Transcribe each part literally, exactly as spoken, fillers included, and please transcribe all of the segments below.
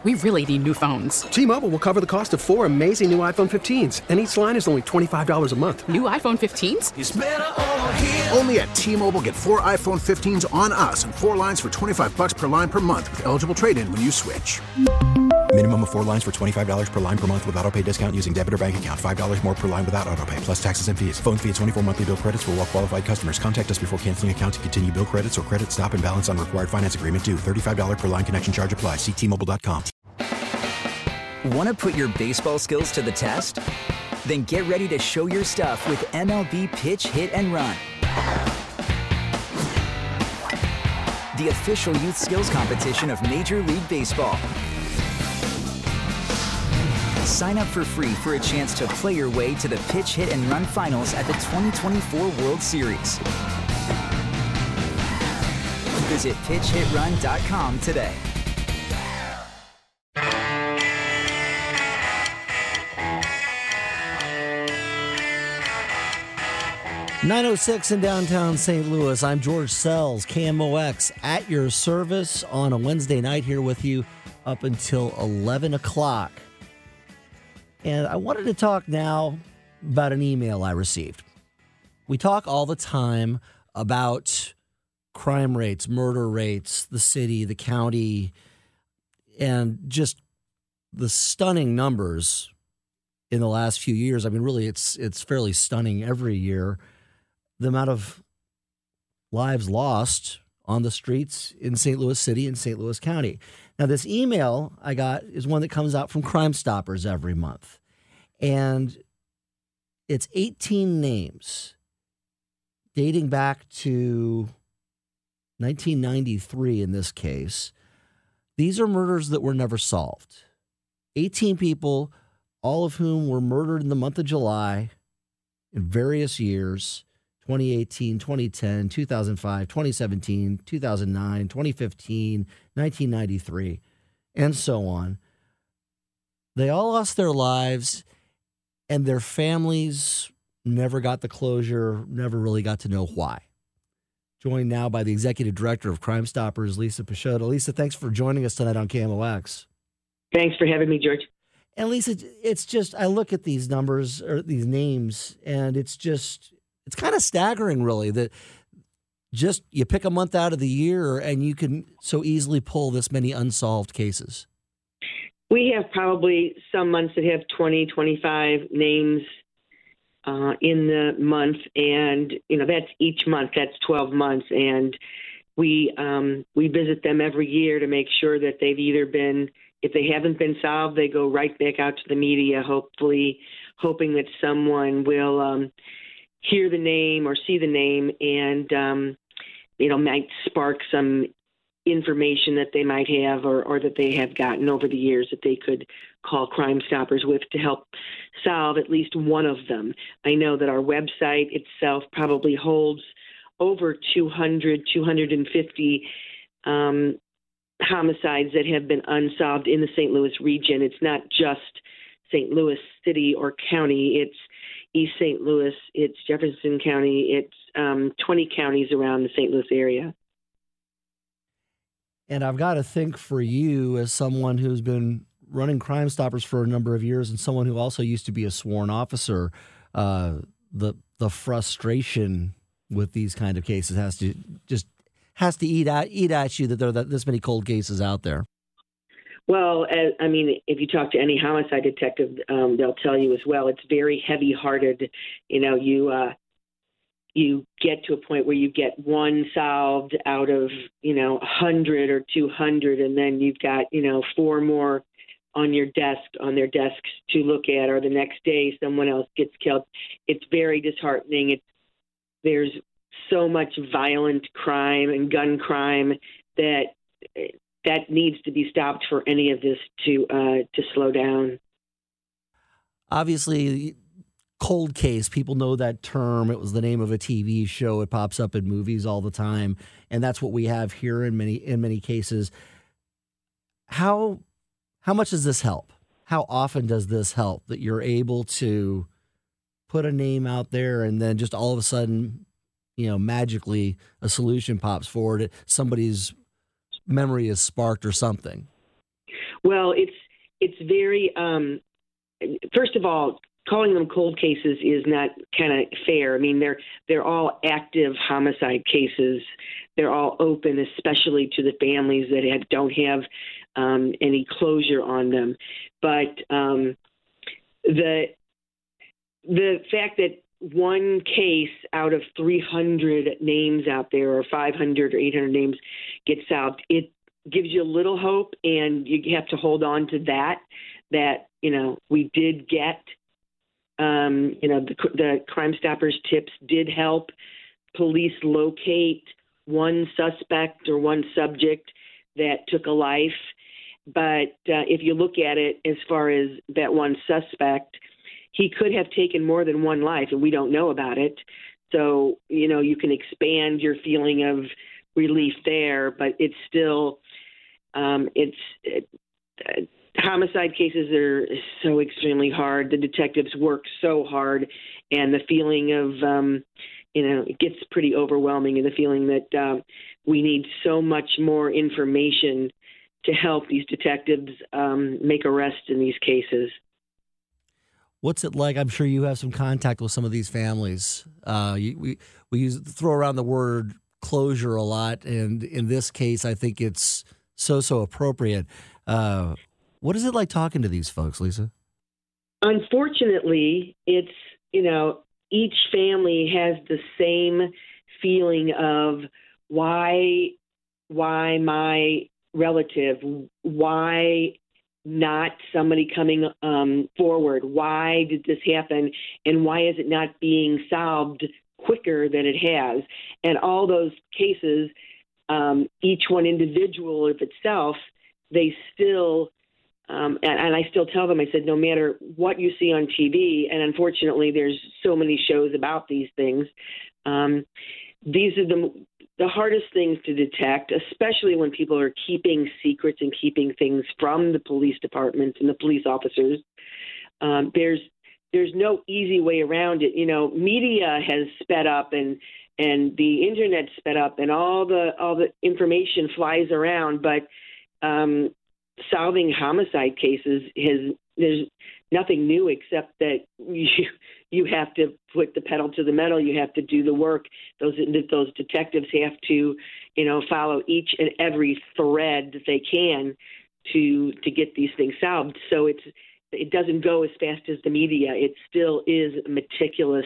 We really need new phones. T-Mobile will cover the cost of four amazing new iPhone fifteens, and each line is only twenty-five dollars a month. New iPhone fifteens? It's better over here. Only at T-Mobile, get four iPhone fifteens on us and four lines for twenty-five dollars per line per month with eligible trade-in when you switch. Minimum of four lines for twenty-five dollars per line per month with autopay discount using debit or bank account. five dollars more per line without autopay, plus taxes and fees. Phone fee at twenty-four monthly bill credits for well-qualified customers. Contact us before canceling account to continue bill credits or credit stop and balance on required finance agreement due. thirty-five dollars per line connection charge applies. See T Mobile dot com. Want to put your baseball skills to the test? Then get ready to show your stuff with M L B Pitch, Hit, and Run. The official youth skills competition of Major League Baseball. Sign up for free for a chance to play your way to the Pitch, Hit, and Run finals at the twenty twenty-four World Series. Visit pitch hit run dot com today. nine oh six in downtown Saint Louis. I'm George Sells, K M O X, at your service on a Wednesday night here with you up until eleven o'clock. And I wanted to talk now about an email I received. We talk all the time about crime rates, murder rates, the city, the county, and just the stunning numbers in the last few years. I mean, really, it's it's fairly stunning every year. The amount of lives lost on the streets in Saint Louis City and Saint Louis County. Now, this email I got is one that comes out from Crime Stoppers every month. And it's eighteen names dating back to nineteen ninety-three in this case. These are murders that were never solved. eighteen people, all of whom were murdered in the month of July in various years. twenty eighteen, twenty ten, two thousand five, twenty seventeen, two thousand nine, twenty fifteen, nineteen ninety-three, and so on. They all lost their lives, and their families never got the closure, never really got to know why. Joined now by the executive director of Crime Stoppers, Lisa Peixoto. Lisa, thanks for joining us tonight on K M O X. Thanks for having me, George. And Lisa, it's just, I look at these numbers, or these names, and it's just, it's kind of staggering, really, that just you pick a month out of the year and you can so easily pull this many unsolved cases. We have probably some months that have twenty, twenty-five names uh, in the month, and you know that's each month. That's twelve months, and we um, we visit them every year to make sure that they've either been, if they haven't been solved, they go right back out to the media, hopefully hoping that someone will um, hear the name or see the name and, um, you know, might spark some information that they might have or, or that they have gotten over the years that they could call Crime Stoppers with to help solve at least one of them. I know that our website itself probably holds over two hundred, two hundred fifty um, homicides that have been unsolved in the Saint Louis region. It's not just Saint Louis City or County. It's East Saint Louis. It's Jefferson County. It's um, twenty counties around the Saint Louis area. And I've got to think for you, as someone who's been running Crime Stoppers for a number of years and someone who also used to be a sworn officer, uh, the the frustration with these kind of cases has to just has to eat at, eat at you that there are that, this many cold cases out there. Well, as, I mean, if you talk to any homicide detective, um, they'll tell you as well. It's very heavy-hearted. You know, you uh, you get to a point where you get one solved out of, you know, one hundred or two hundred, and then you've got, you know, four more on your desk, on their desks to look at, or the next day someone else gets killed. It's very disheartening. It's there's so much violent crime and gun crime that that needs to be stopped for any of this to uh, to slow down. Obviously, cold case, people know that term. It was the name of a T V show. It pops up in movies all the time, and that's what we have here in many in many cases. How how much does this help? How often does this help that you're able to put a name out there and then just all of a sudden, you know, magically a solution pops forward, somebody's memory is sparked or something? Well, it's it's very um, first of all, calling them cold cases is not kind of fair. I mean, they're they're all active homicide cases. They're all open, especially to the families that have, don't have um, any closure on them. But um, the the fact that one case out of three hundred names out there, or five hundred or eight hundred names, gets solved, it gives you a little hope, and you have to hold on to that. That you know, we did get. Um, you know, the, the Crime Stoppers tips did help police locate one suspect or one subject that took a life. But uh, if you look at it as far as that one suspect, he could have taken more than one life, and we don't know about it. So, you know, you can expand your feeling of relief there, but it's still, um, it's, it, uh, homicide cases are so extremely hard. The detectives work so hard, and the feeling of, um, you know, it gets pretty overwhelming, and the feeling that um, we need so much more information to help these detectives um, make arrests in these cases. What's it like? I'm sure you have some contact with some of these families. Uh, you, we we use, throw around the word closure a lot, and in this case, I think it's so, so appropriate. Uh What is it like talking to these folks, Lisa? Unfortunately, it's, you know, each family has the same feeling of why, why my relative, why not somebody coming um, forward? Why did this happen? And why is it not being solved quicker than it has? And all those cases, um, each one individual of itself, they still Um, and, and I still tell them, I said, no matter what you see on T V, and unfortunately there's so many shows about these things, um, these are the the hardest things to detect, especially when people are keeping secrets and keeping things from the police departments and the police officers. Um, there's there's no easy way around it. You know, media has sped up, and and the internet sped up, and all the all the information flies around, but um, solving homicide cases has there's nothing new except that you you have to put the pedal to the metal. You have to do the work. Those those detectives have to, you know, follow each and every thread that they can to to get these things solved. So it's it doesn't go as fast as the media. It still is meticulous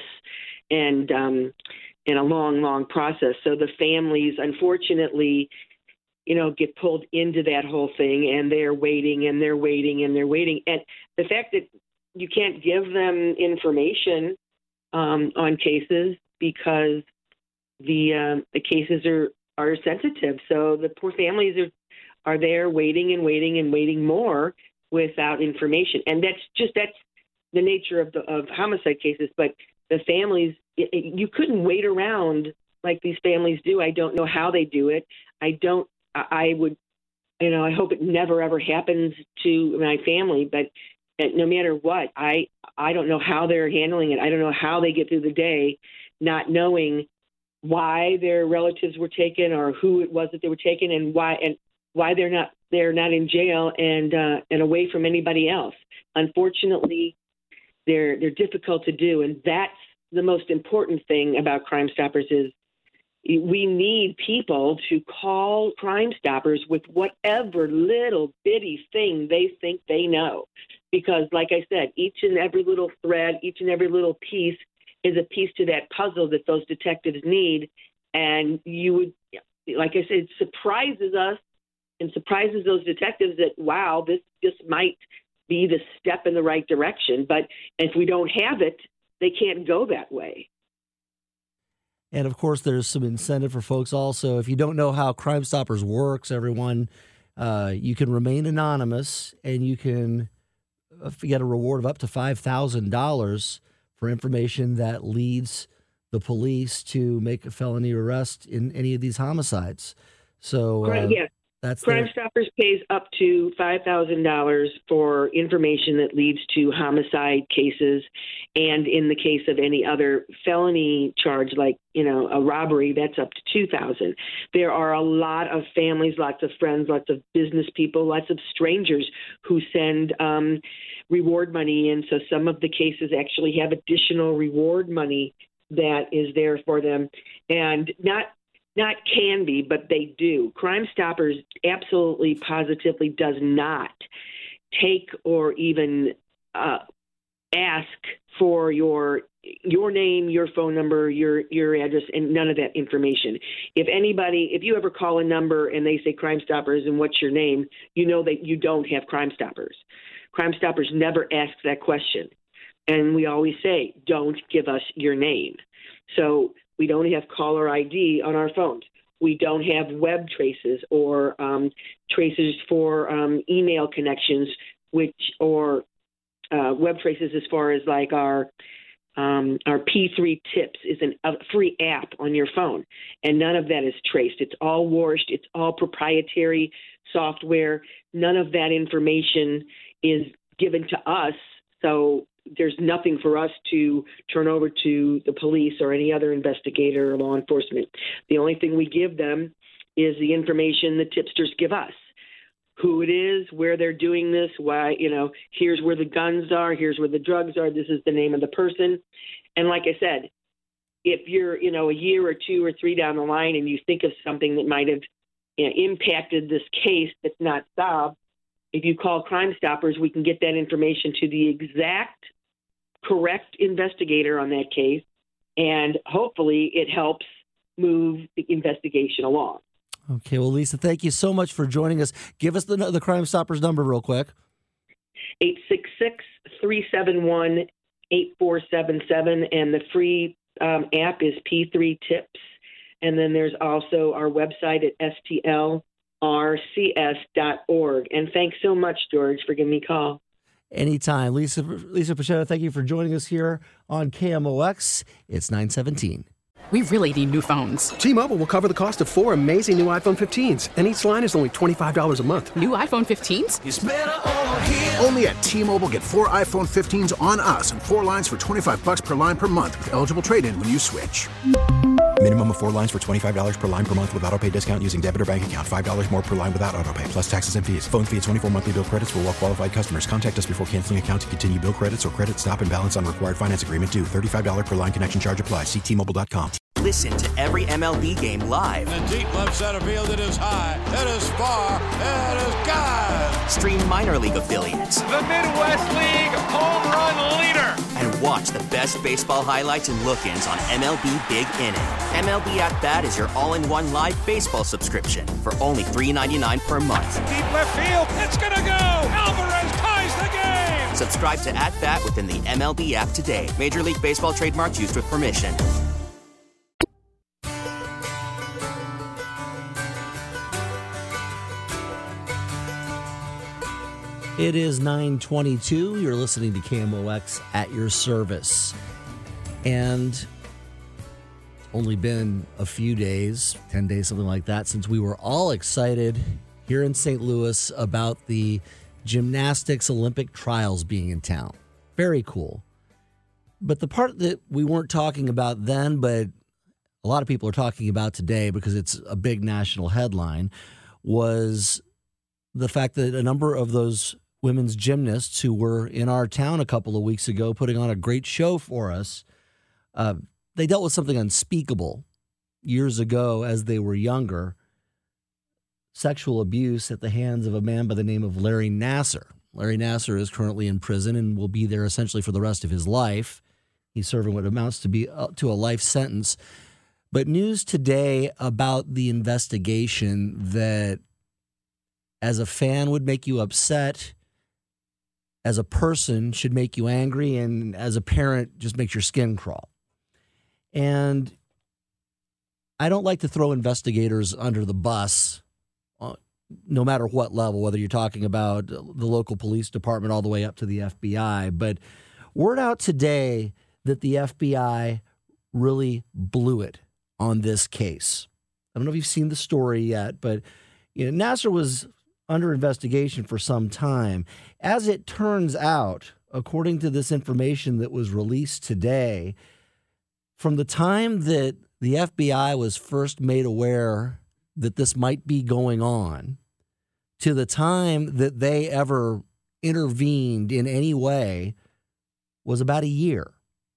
and um, and a long, long process. So the families, unfortunately, you know, get pulled into that whole thing, and they're waiting and they're waiting and they're waiting. And the fact that you can't give them information um, on cases because the um, the cases are, are sensitive. So the poor families are, are there waiting and waiting and waiting more without information. And that's just, that's the nature of the, of homicide cases. But the families, it, it, you couldn't wait around like these families do. I don't know how they do it. I don't, I would, you know, I hope it never, ever happens to my family, but no matter what, I, I don't know how they're handling it. I don't know how they get through the day not knowing why their relatives were taken or who it was that they were taken, and why, and why they're not, they're not in jail and, uh, and away from anybody else. Unfortunately, they're, they're difficult to do. And that's the most important thing about Crime Stoppers is, we need people to call Crime Stoppers with whatever little bitty thing they think they know. Because, like I said, each and every little thread, each and every little piece is a piece to that puzzle that those detectives need. And you would, like I said, it surprises us and surprises those detectives that, wow, this, this might be the step in the right direction. But if we don't have it, they can't go that way. And, of course, there's some incentive for folks also. If you don't know how Crime Stoppers works, everyone, uh, you can remain anonymous, and you can get a reward of up to five thousand dollars for information that leads the police to make a felony arrest in any of these homicides. So, uh, right, yeah. That's Crime their- Stoppers pays up to five thousand dollars for information that leads to homicide cases. And in the case of any other felony charge, like, you know, a robbery, that's up to two thousand dollars. There are a lot of families, lots of friends, lots of business people, lots of strangers who send um, reward money in. So some of the cases actually have additional reward money that is there for them. And not Not can be, but they do. Crime Stoppers absolutely, positively does not take or even uh, ask for your your name, your phone number, your your address, and none of that information. If anybody, if you ever call a number and they say Crime Stoppers and what's your name, you know that you don't have Crime Stoppers. Crime Stoppers never ask that question. And we always say, don't give us your name. So we don't have caller I D on our phones. We don't have web traces or um, traces for um, email connections, which or uh, web traces as far as like our um, our P three Tips is an, a free app on your phone, and none of that is traced. It's all washed. It's all proprietary software. None of that information is given to us. So there's nothing for us to turn over to the police or any other investigator or law enforcement. The only thing we give them is the information the tipsters give us. Who it is, where they're doing this, why, you know, here's where the guns are, here's where the drugs are, this is the name of the person. And like I said, if you're, you know, a year or two or three down the line and you think of something that might have, you know, impacted this case that's not solved, if you call Crime Stoppers, we can get that information to the exact correct investigator on that case, and hopefully it helps move the investigation along. Okay, well, Lisa, thank you so much for joining us. Give us the the Crime Stoppers number real quick. eight six six, three seven one, eight four seven seven, and the free um, app is P three Tips. And then there's also our website at S T L R C S dot org. And thanks so much, George, for giving me a call. Anytime. Lisa Lisa Pachetta, thank you for joining us here on K M O X. It's nine seventeen. We really need new phones. T-Mobile will cover the cost of four amazing new iPhone fifteens, and each line is only twenty-five dollars a month. New iPhone fifteens? It's better over here. Only at T-Mobile, get four iPhone fifteens on us and four lines for twenty-five bucks per line per month with eligible trade-in when you switch. Minimum of four lines for twenty-five dollars per line per month with autopay discount using debit or bank account. five dollars more per line without autopay, plus taxes and fees. Phone fee at twenty-four monthly bill credits for well-qualified customers. Contact us before canceling account to continue bill credits or credit stop and balance on required finance agreement due. thirty-five dollars per line connection charge applies. See T Mobile dot com. Listen to every M L B game live. In the deep left center field, it is high, it is far, it is gone. Stream minor league affiliates. The Midwest League home run leader. And watch the best baseball highlights and look-ins on M L B Big Inning. M L B At Bat is your all-in-one live baseball subscription for only three ninety-nine per month. Deep left field, it's gonna go. Alvarez ties the game. Subscribe to At Bat within the M L B app today. Major League Baseball trademarks used with permission. It is nine twenty-two. You're listening to K M O X at your service. And it's only been a few days, ten days, something like that, since we were all excited here in Saint Louis about the gymnastics Olympic trials being in town. Very cool. But the part that we weren't talking about then, but a lot of people are talking about today because it's a big national headline, was the fact that a number of those women's gymnasts who were in our town a couple of weeks ago putting on a great show for us, uh, they dealt with something unspeakable years ago as they were younger. Sexual abuse at the hands of a man by the name of Larry Nassar. Larry Nassar is currently in prison and will be there essentially for the rest of his life. He's serving what amounts to be uh, to a life sentence. But news today about the investigation that as a fan would make you upset, as a person should make you angry, and as a parent just makes your skin crawl. And I don't like to throw investigators under the bus, uh, no matter what level, whether you're talking about the local police department all the way up to the F B I. But word out today that the F B I really blew it on this case. I don't know if you've seen the story yet, but You know, Nassar was under investigation for some time. As it turns out, according to this information that was released today, from the time that the F B I was first made aware that this might be going on to the time that they ever intervened in any way was about a year.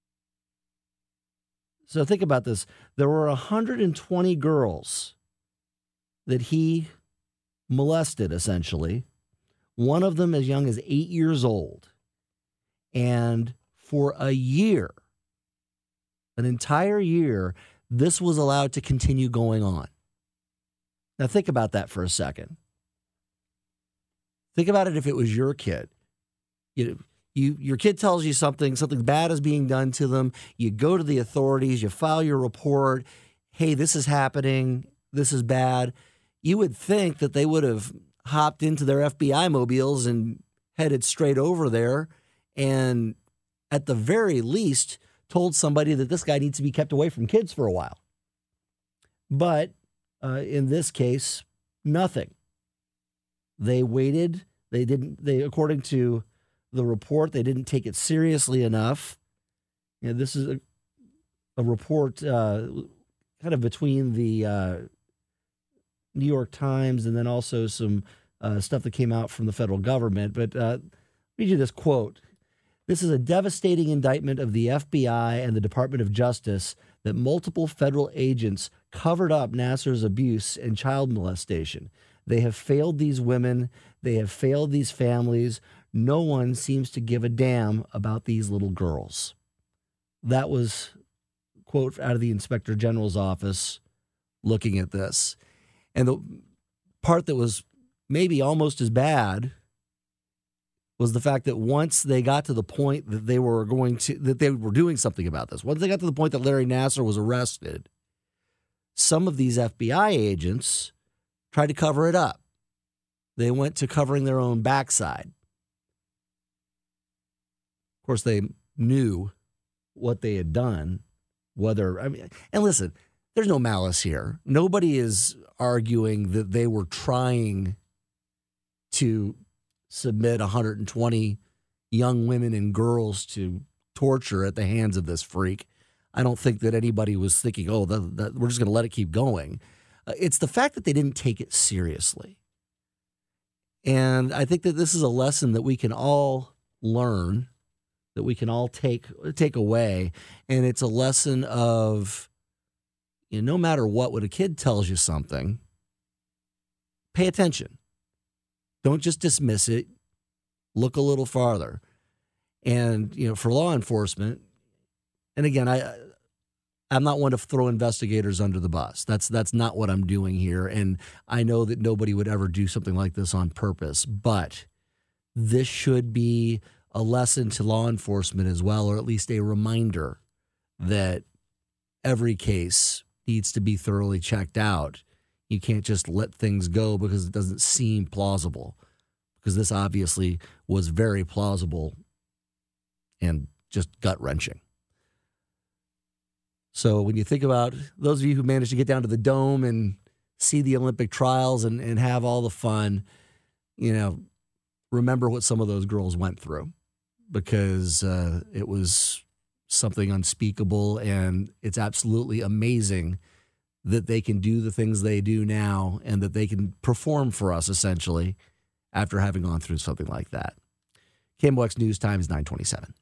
So think about this. There were one hundred twenty girls that he molested, essentially. One of them as young as eight years old. And for a year, an entire year, this was allowed to continue going on. Now think about that for a second. Think about it if it was your kid. You, you, your kid tells you something, something bad is being done to them. You go to the authorities, you file your report. Hey, this is happening. This is bad. You would think that they would have hopped into their F B I mobiles and headed straight over there and at the very least told somebody that this guy needs to be kept away from kids for a while. But uh, in this case, nothing. They waited. They didn't, they, according to the report, they didn't take it seriously enough. You know, this is a, a report uh, kind of between the uh, New York Times and then also some uh, stuff that came out from the federal government. But uh, read you this quote. This is a devastating indictment of the F B I and the Department of Justice that multiple federal agents covered up Nassar's abuse and child molestation. They have failed these women. They have failed these families. No one seems to give a damn about these little girls. That was a quote out of the Inspector General's office looking at this. And the part that was maybe almost as bad was the fact that once they got to the point that they were going to, that they were doing something about this, once they got to the point that Larry Nassar was arrested, some of these F B I agents tried to cover it up. They went to covering their own backside. Of course, they knew what they had done, whether, I mean, and listen, there's no malice here. Nobody is arguing that they were trying to submit one hundred twenty young women and girls to torture at the hands of this freak. I don't think that anybody was thinking, oh, the, the, we're just going to let it keep going. Uh, it's the fact that they didn't take it seriously. And I think that this is a lesson that we can all learn, that we can all take take away. And it's a lesson of, you know, no matter what, when a kid tells you something, pay attention. Don't just dismiss it. Look a little farther. And, you know, for law enforcement, and again, I, I'm not one to throw investigators under the bus. That's that's not what I'm doing here. And I know that nobody would ever do something like this on purpose. But this should be a lesson to law enforcement as well, or at least a reminder that every case needs to be thoroughly checked out. You can't just let things go because it doesn't seem plausible, because this obviously was very plausible and just gut-wrenching. So when you think about those of you who managed to get down to the Dome and see the Olympic trials and, and have all the fun, you know, remember what some of those girls went through, because uh, it was something unspeakable, and it's absolutely amazing that they can do the things they do now and that they can perform for us, essentially, after having gone through something like that. K M O X News Time is nine twenty-seven.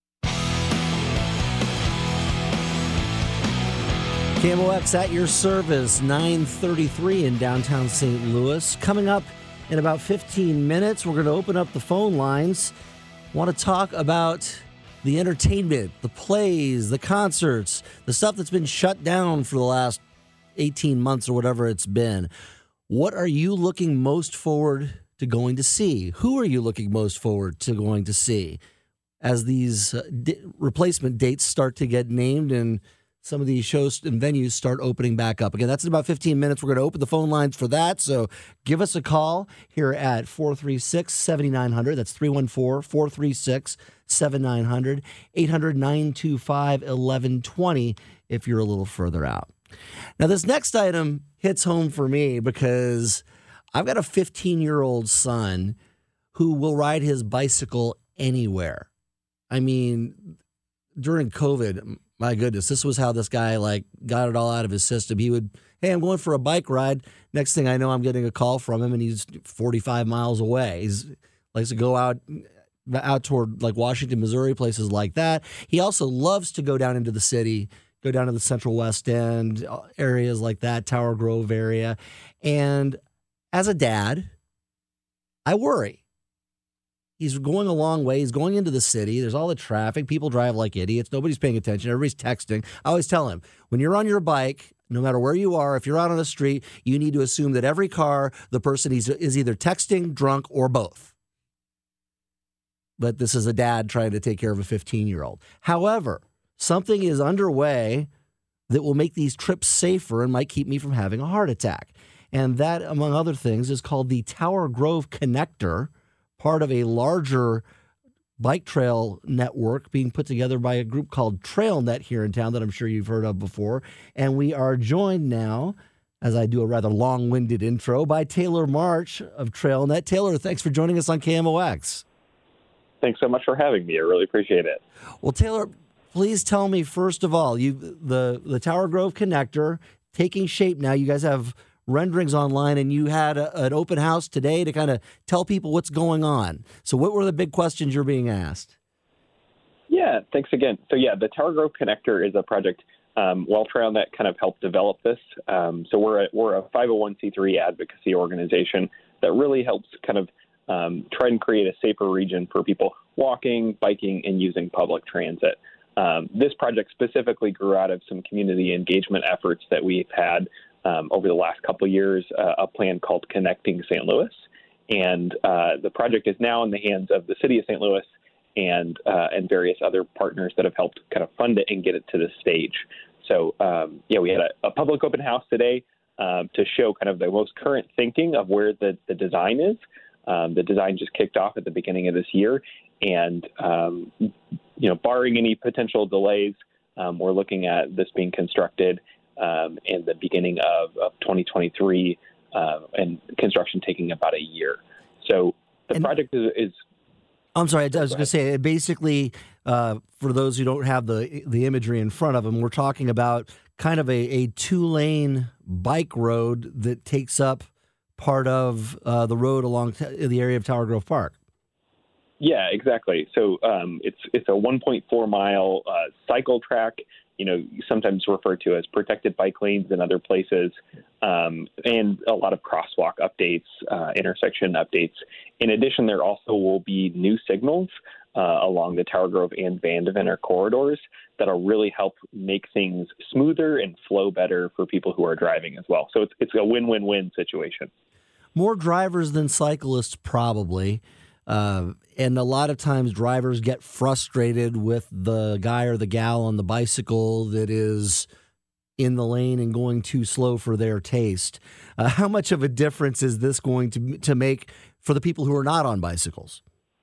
K M O X at your service, nine thirty-three in downtown Saint Louis. Coming up in about fifteen minutes, we're going to open up the phone lines. Want to talk about the entertainment, the plays, the concerts, the stuff that's been shut down for the last eighteen months or whatever it's been. What are you looking most forward to going to see? Who are you looking most forward to going to see as these uh, d- replacement dates start to get named and some of these shows and venues start opening back up? Again, that's in about fifteen minutes. We're going to open the phone lines for that. So give us a call here at four three six, seven nine zero zero. That's three one four, four three six, seven nine zero zero. eight hundred, nine two five, eleven twenty if you're a little further out. Now, this next item hits home for me because I've got a fifteen-year-old son who will ride his bicycle anywhere. I mean, during COVID, my goodness, this was how this guy like got it all out of his system. He would, hey, I'm going for a bike ride. Next thing I know, I'm getting a call from him, and he's forty-five miles away. He's likes to go out out toward like Washington, Missouri, places like that. He also loves to go down into the city, go down to the Central West End, areas like that, Tower Grove area. And as a dad, I worry. He's going a long way. He's going into the city. There's all the traffic. People drive like idiots. Nobody's paying attention. Everybody's texting. I always tell him, when you're on your bike, no matter where you are, if you're out on the street, you need to assume that every car, the person is, is either texting, drunk, or both. But this is a dad trying to take care of a fifteen-year-old. However, something is underway that will make these trips safer and might keep me from having a heart attack. And that, among other things, is called the Tower Grove Connector, part of a larger bike trail network being put together by a group called TrailNet here in town that I'm sure you've heard of before. And we are joined now, as I do a rather long-winded intro, by Taylor March of TrailNet. Taylor, thanks for joining us on K M O X. Thanks so much for having me. I really appreciate it. Well, Taylor, please tell me, first of all, you the, the Tower Grove Connector taking shape now. You guys have renderings online, and you had a, an open house today to kind of tell people what's going on. So what were the big questions you're being asked? Yeah, thanks again. So yeah, the Tower Grove Connector is a project, um, well, TrailNet kind of helped develop this. Um, so we're a, we're a five oh one c three advocacy organization that really helps kind of um, try and create a safer region for people walking, biking, and using public transit. Um, this project specifically grew out of some community engagement efforts that we've had Um, over the last couple of years, uh, a plan called Connecting Saint Louis. And uh, the project is now in the hands of the city of Saint Louis and uh, and various other partners that have helped kind of fund it and get it to this stage. So, um, yeah, we had a, a public open house today um, to show kind of the most current thinking of where the, the design is. Um, the design just kicked off at the beginning of this year. And, um, you know, barring any potential delays, um, we're looking at this being constructed Um, in the beginning of, of twenty twenty-three, uh, and construction taking about a year. So the and, project is, is. I'm sorry, I was going to say, basically, uh, for those who don't have the the imagery in front of them, we're talking about kind of a, a two-lane bike road that takes up part of uh, the road along t- the area of Tower Grove Park. Yeah, exactly. So um, it's it's a one point four mile uh, cycle track, you know, sometimes referred to as protected bike lanes in other places, um, and a lot of crosswalk updates, uh, intersection updates. In addition, there also will be new signals uh, along the Tower Grove and Vandevener corridors that'll really help make things smoother and flow better for people who are driving as well. So it's it's a win-win-win situation. More drivers than cyclists, probably. Uh, and a lot of times drivers get frustrated with the guy or the gal on the bicycle that is in the lane and going too slow for their taste. Uh, how much of a difference is this going to to make for the people who are not on bicycles?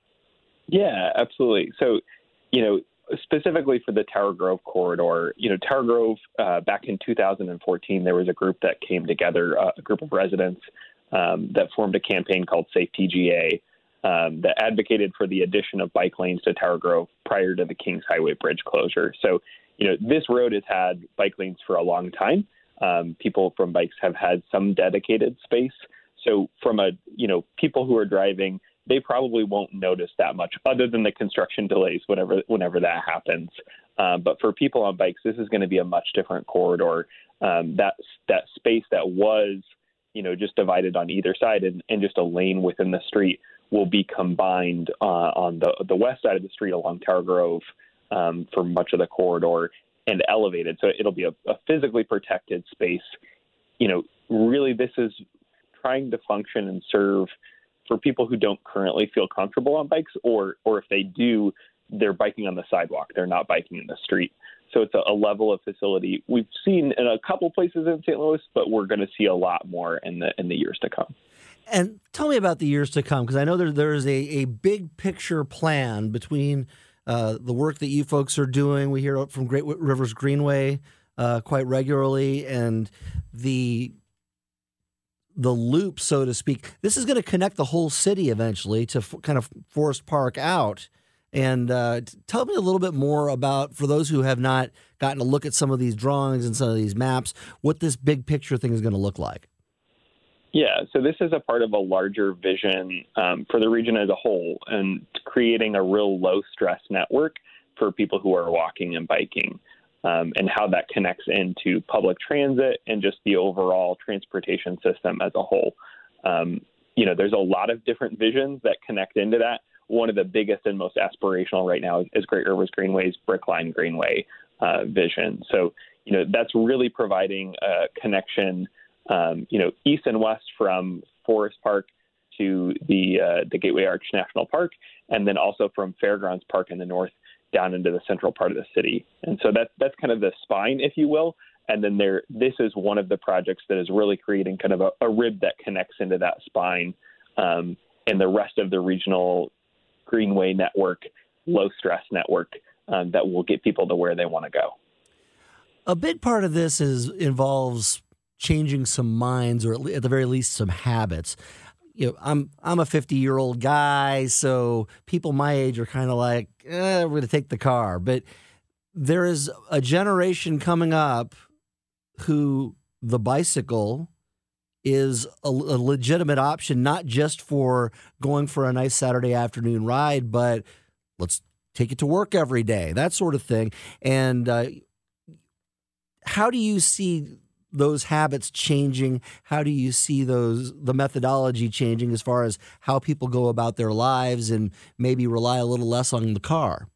Yeah, absolutely. So, you know, specifically for the Tower Grove corridor, you know, Tower Grove, uh, back in two thousand fourteen, there was a group that came together, uh, a group of residents um, that formed a campaign called Safe T G A. Um, that advocated for the addition of bike lanes to Tower Grove prior to the Kings Highway Bridge closure. So, you know, this road has had bike lanes for a long time. Um, people from bikes have had some dedicated space. So from a, you know, people who are driving, they probably won't notice that much other than the construction delays whenever, whenever that happens. Um, but for people on bikes, this is going to be a much different corridor. Um, that, that space that was, you know, just divided on either side and, and just a lane within the street will be combined uh, on the the west side of the street along Tower Grove um, for much of the corridor and elevated. So it'll be a, a physically protected space. You know, really this is trying to function and serve for people who don't currently feel comfortable on bikes, or or if they do, they're biking on the sidewalk. They're not biking in the street. So it's a, a level of facility we've seen in a couple places in Saint Louis, but we're going to see a lot more in the in the years to come. And tell me about the years to come, because I know there there is a, a big picture plan between uh, the work that you folks are doing. We hear from Great Rivers Greenway uh, quite regularly, and the the loop, so to speak. This is going to connect the whole city eventually to f- kind of Forest Park out. And uh, tell me a little bit more about, for those who have not gotten to look at some of these drawings and some of these maps, what this big picture thing is going to look like. Yeah, so this is a part of a larger vision um, for the region as a whole, and creating a real low-stress network for people who are walking and biking, um, and how that connects into public transit and just the overall transportation system as a whole. Um, you know, there's a lot of different visions that connect into that. One of the biggest and most aspirational right now is, is Great Rivers Greenway's Brickline Greenway uh, vision. So, you know, that's really providing a connection, um, you know, east and west from Forest Park to the uh, the Gateway Arch National Park, and then also from Fairgrounds Park in the north down into the central part of the city. And so that's that's kind of the spine, if you will. And then there, this is one of the projects that is really creating kind of a, a rib that connects into that spine, um, and the rest of the regional Greenway network, low stress network um, that will get people to where they want to go. A big part of this is involves changing some minds, or at the very least some habits. You know, I'm I'm a fifty-year-old guy, so people my age are kind of like, eh, we're going to take the car. But there is a generation coming up who the bicycle is a, a legitimate option, not just for going for a nice Saturday afternoon ride, but let's take it to work every day, that sort of thing. And uh, how do you see those habits changing? How do you see those the methodology changing as far as how people go about their lives and maybe rely a little less on the car?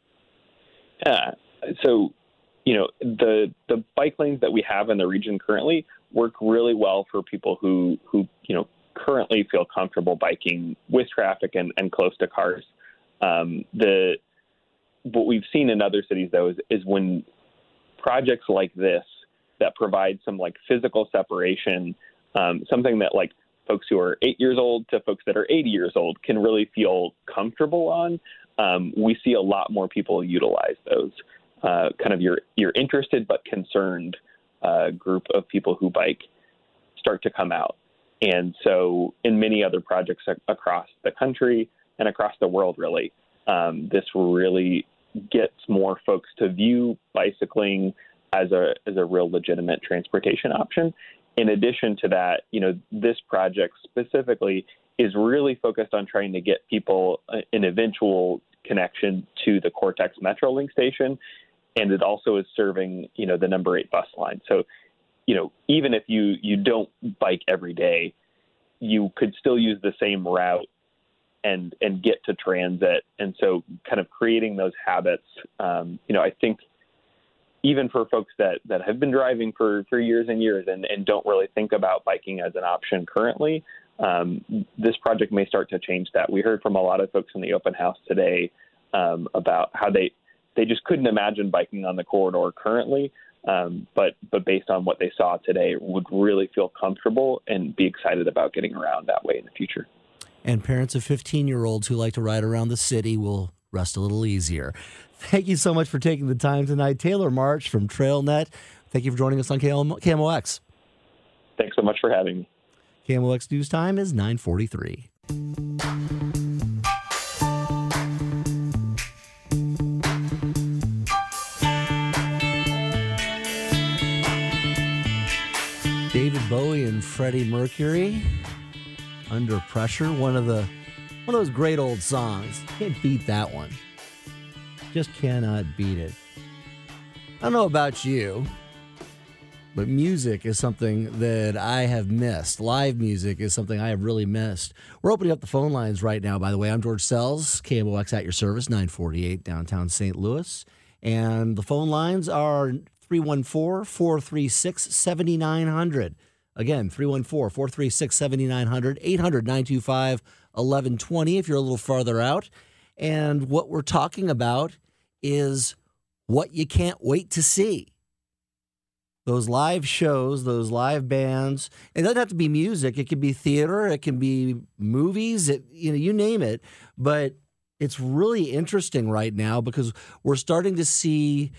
Yeah. So, you know, the the bike lanes that we have in the region currently work really well for people who, who you know, currently feel comfortable biking with traffic and, and close to cars. Um, the what we've seen in other cities, though, is, is when projects like this that provide some like physical separation, um, something that like folks who are eight years old to folks that are eighty years old can really feel comfortable on, um, we see a lot more people utilize those. Uh, kind of your your interested but concerned uh, group of people who bike start to come out. And so in many other projects ac- across the country and across the world, really, um, this really gets more folks to view bicycling as a as a real legitimate transportation option. In addition to that, you know, this project specifically is really focused on trying to get people an eventual connection to the Cortex Metrolink station. And it also is serving, you know, the number eight bus line. So, you know, even if you, you don't bike every day, you could still use the same route and and get to transit. And so kind of creating those habits, um, you know, I think even for folks that, that have been driving for, for years and years and, and don't really think about biking as an option currently, um, this project may start to change that. We heard from a lot of folks in the open house today um, about how they They just couldn't imagine biking on the corridor currently, um, but but based on what they saw today, would really feel comfortable and be excited about getting around that way in the future. And parents of fifteen-year-olds who like to ride around the city will rest a little easier. Thank you so much for taking the time tonight. Taylor March from TrailNet, thank you for joining us on K M O X. Thanks so much for having me. K M O X News Time is nine forty-three. David Bowie and Freddie Mercury, Under Pressure, one of the one of those great old songs. Can't beat that one. Just cannot beat it. I don't know about you, but music is something that I have missed. Live music is something I have really missed. We're opening up the phone lines right now, by the way. I'm George Sells, K M O X at your service, nine forty-eight downtown Saint Louis. And the phone lines are three one four, four three six, seven nine zero zero. Again, three one four, four three six, seven nine zero zero, eight hundred, nine two five, eleven twenty if you're a little farther out. And what we're talking about is what you can't wait to see. Those live shows, those live bands. It doesn't have to be music. It can be theater. It can be movies. It, you know, you name it. But it's really interesting right now because we're starting to see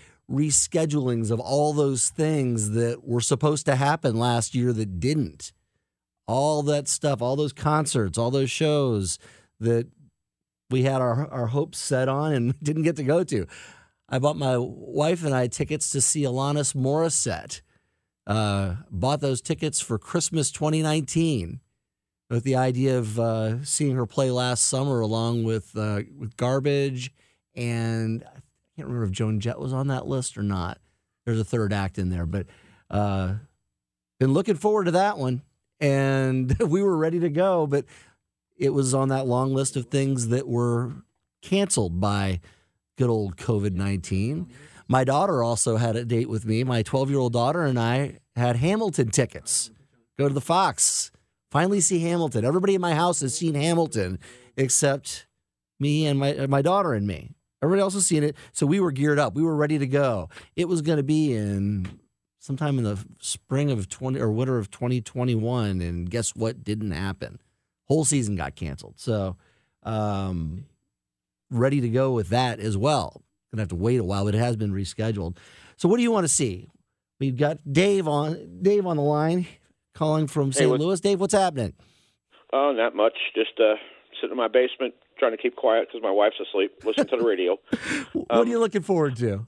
reschedulings of all those things that were supposed to happen last year that didn't. all that stuff, all those concerts, all those shows that we had our, our hopes set on and didn't get to go to. I bought my wife and I tickets to see Alanis Morissette. Uh, bought those tickets for Christmas twenty nineteen with the idea of uh, seeing her play last summer along with uh, with Garbage, and I can't remember if Joan Jett was on that list or not. There's a third act in there, but uh, been looking forward to that one, and we were ready to go, but it was on that long list of things that were canceled by good old COVID nineteen. My daughter also had a date with me. My twelve-year-old daughter and I had Hamilton tickets. Go to the Fox. Finally see Hamilton. Everybody in my house has seen Hamilton except me and my my daughter and me. Everybody else has seen it, so we were geared up. We were ready to go. It was going to be in sometime in the spring of twenty or winter of twenty twenty-one, and guess what didn't happen? Whole season got canceled. So um, ready to go with that as well. Gonna have to wait a while, but it has been rescheduled. So what do you want to see? We've got Dave on Dave on the line, calling from Saint Hey, Louis. Dave, what's happening? Oh, not much. Just uh, sitting in my basement trying to keep quiet because my wife's asleep. Listen to the radio. What um, are you looking forward to?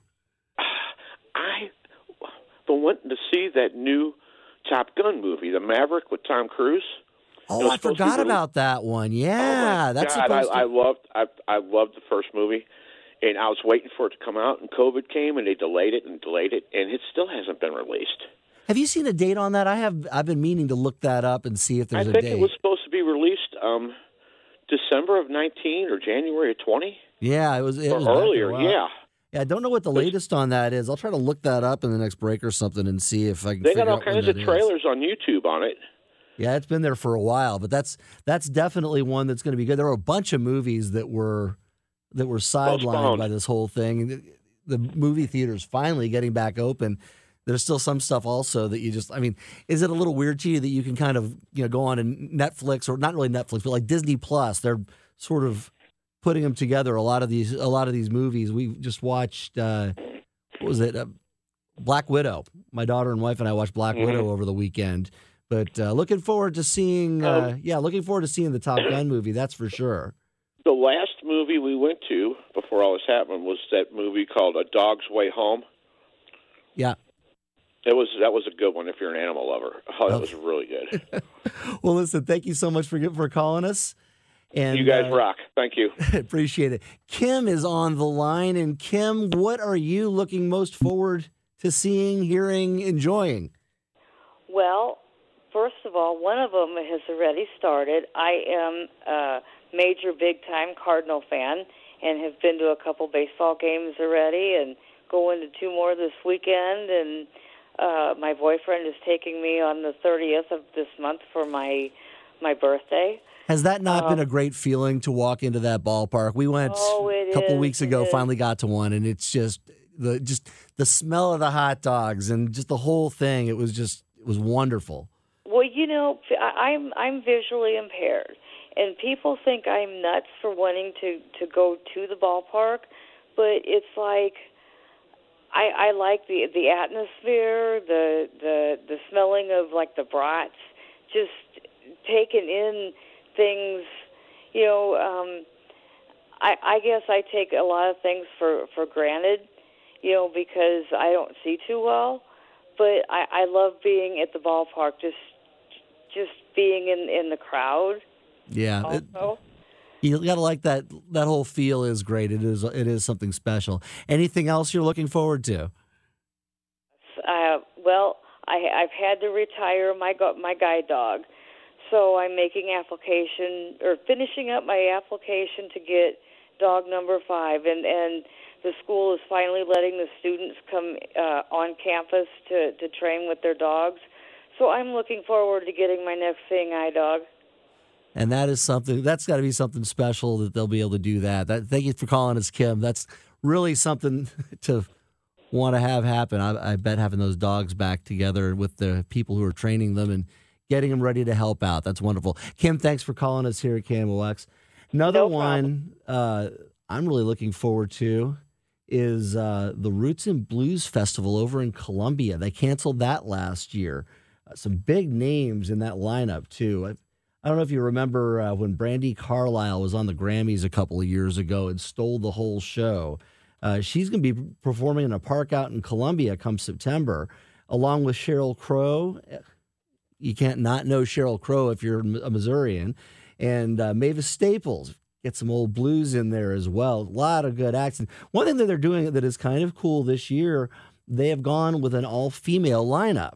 I been wanting to see that new Top Gun movie, The Maverick, with Tom Cruise. Oh, I forgot about that one. Yeah, oh that's God, supposed I, to. I loved. I I loved the first movie, and I was waiting for it to come out, and COVID came, and they delayed it and delayed it, and it still hasn't been released. Have you seen a date on that? I have. I've been meaning to look that up and see if there's I a think date. it was supposed to be released um, December of nineteen or January of twenty. Yeah, it was. It or was back earlier. a while. Yeah. Yeah, I don't know what the latest on that is. I'll try to look that up in the next break or something and see if I can. They figure got all out when kinds of that is. trailers on YouTube on it. Yeah, it's been there for a while, but that's that's definitely one that's going to be good. There were a bunch of movies that were that were sidelined Postponed. by this whole thing. The, the movie theaters finally getting back open. There's still some stuff also that you just, I mean, is it a little weird to you that you can kind of, you know, go on to Netflix, or not really Netflix, but like Disney Plus? They're sort of putting them together. A lot of these, a lot of these movies. We just watched, uh, what was it? Uh, Black Widow. My daughter and wife and I watched Black Mhm. Widow over the weekend. But uh, looking forward to seeing, uh, Um, yeah, looking forward to seeing the Top Gun movie. That's for sure. The last movie we went to before all this happened was that movie called A Dog's Way Home. Yeah. It was that was a good one if you're an animal lover. Oh, that Okay. was really good. Well, listen, thank you so much for for calling us. And you guys uh, rock. Thank you. appreciate it. Kim is on the line, and Kim, what are you looking most forward to seeing, hearing, enjoying? Well, first of all, one of them has already started. I am a major big-time Cardinal fan and have been to a couple baseball games already and going to two more this weekend. And uh, my boyfriend is taking me on the thirtieth of this month for my my birthday. Has that not Um, been a great feeling to walk into that ballpark? We went Oh, it a couple is, weeks it ago, is. finally got to one, and it's just the just the smell of the hot dogs and just the whole thing. It was just it was wonderful. Well, you know, I- I'm I'm visually impaired, and people think I'm nuts for wanting to, to go to the ballpark, but it's like I, I like the the atmosphere, the the the smelling of like the brats, just taking in things. You know, um, I, I guess I take a lot of things for, for granted, you know, because I don't see too well. But I, I love being at the ballpark, just just being in, in the crowd. Yeah, it- Also, you got to like that. That whole feel is great. It is it is something special. Anything else you're looking forward to? uh, well, I, I've had to retire my go- my guide dog, so I'm making application or finishing up my application to get dog number five, and and the school is finally letting the students come uh, on campus to to train with their dogs. So I'm looking forward to getting my next seeing eye dog. And that is something, that's got to be something special that they'll be able to do that. that. Thank you for calling us, Kim. That's really something to want to have happen. I, I bet having those dogs back together with the people who are training them and getting them ready to help out. That's wonderful. Kim, thanks for calling us here at K M O X. Another No one uh, I'm really looking forward to is uh, the Roots and Blues Festival over in Columbia. They canceled that last year. Uh, some big names in that lineup, too. I, I don't know if you remember uh, when Brandi Carlile was on the Grammys a couple of years ago and stole the whole show. Uh, she's going to be performing in a park out in Columbia come September, along with Sheryl Crow. You can't not know Sheryl Crow if you're a Missourian. And uh, Mavis Staples. Get some old blues in there as well. A lot of good acts. And one thing that they're doing that is kind of cool this year, they have gone with an all-female lineup.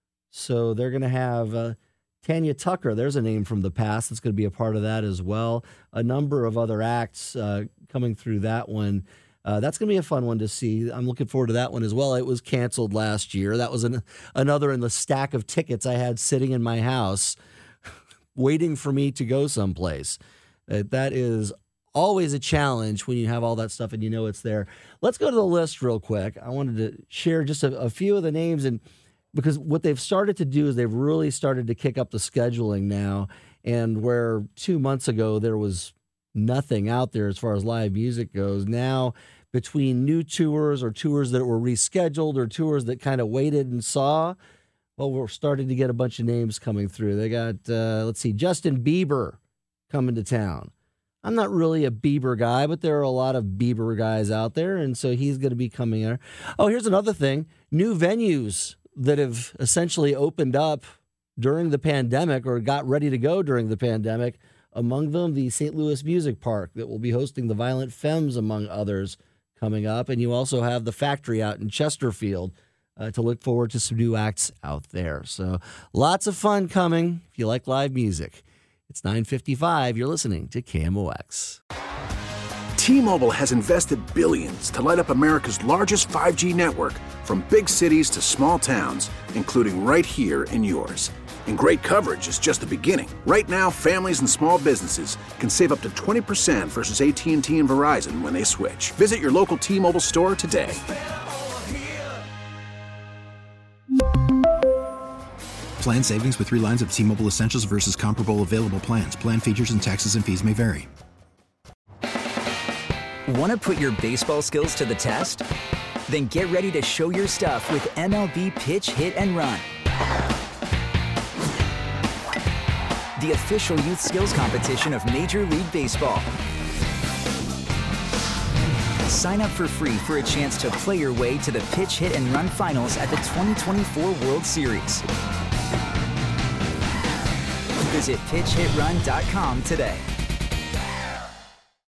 So they're going to have... Uh, Tanya Tucker, there's a name from the past that's going to be a part of that as well. A number of other acts uh, coming through that one. Uh, that's going to be a fun one to see. I'm looking forward to that one as well. It was canceled last year. That was an, another in the stack of tickets I had sitting in my house waiting for me to go someplace. Uh, that is always a challenge when you have all that stuff and you know it's there. Let's go to the list real quick. I wanted to share just a, a few of the names, and because what they've started to do is they've really started to kick up the scheduling now. And where two months ago there was nothing out there as far as live music goes, now between new tours or tours that were rescheduled or tours that kind of waited and saw, well, we're starting to get a bunch of names coming through. They got, uh, let's see, Justin Bieber coming to town. I'm not really a Bieber guy, but there are a lot of Bieber guys out there, and so he's going to be coming here. Oh, here's another thing. New venues that have essentially opened up during the pandemic or got ready to go during the pandemic. Among them, the Saint Louis Music Park that will be hosting the Violent Femmes, among others, coming up. And you also have the Factory out in Chesterfield uh, to look forward to some new acts out there. So lots of fun coming if you like live music. It's nine fifty-five. You're listening to K M O X. T-Mobile has invested billions to light up America's largest five G network, from big cities to small towns, including right here in yours. And great coverage is just the beginning. Right now, families and small businesses can save up to twenty percent versus A T and T and Verizon when they switch. Visit your local T-Mobile store today. Plan savings with three lines of T-Mobile Essentials versus comparable available plans. Plan features and taxes and fees may vary. Want to put your baseball skills to the test? Then get ready to show your stuff with M L B Pitch, Hit, and Run. The official youth skills competition of Major League Baseball. Sign up for free for a chance to play your way to the Pitch, Hit, and Run finals at the twenty twenty-four World Series. Visit pitch hit run dot com today.